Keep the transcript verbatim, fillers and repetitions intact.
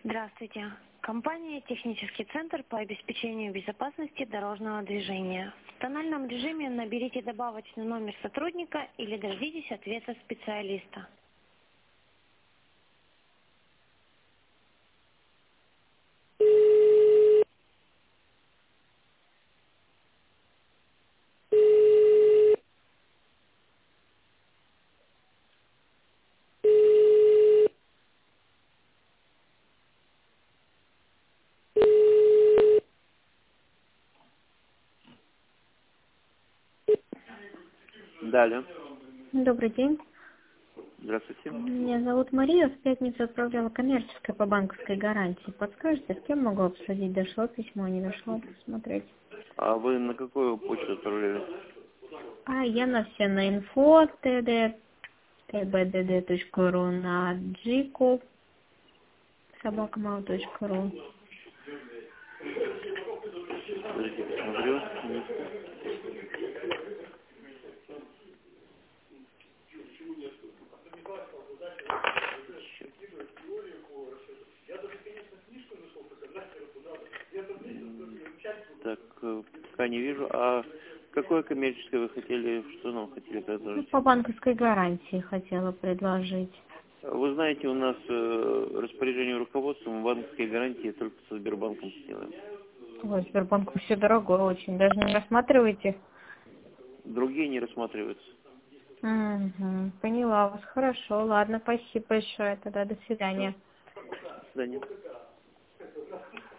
Здравствуйте. Компания «Технический центр по обеспечению безопасности дорожного движения». В тональном режиме наберите добавочный номер сотрудника или дождитесь ответа специалиста. Далее. Добрый день. Здравствуйте. Меня зовут Мария. В пятницу отправляла коммерческое по банковской гарантии. Подскажете, с кем могу обсудить? Дошло письмо, не дошло? Посмотреть. А вы на какую почту отправляли? А я на все на инфо, тд, tbdd.ru, на джико, собакамал.ру. Подождите, посмотрю. Так, э, пока не вижу. А какое коммерческое вы хотели, что нам хотели Ну, предложить? по банковской гарантии хотела предложить. Вы знаете, у нас э, распоряжение руководства, мы банковские гарантии только со Сбербанком сделаем. Ой, Сбербанку все дорогое очень. Даже не рассматриваете? Другие не рассматриваются. Угу, поняла вас. Хорошо, ладно, спасибо большое. Тогда до свидания. До свидания.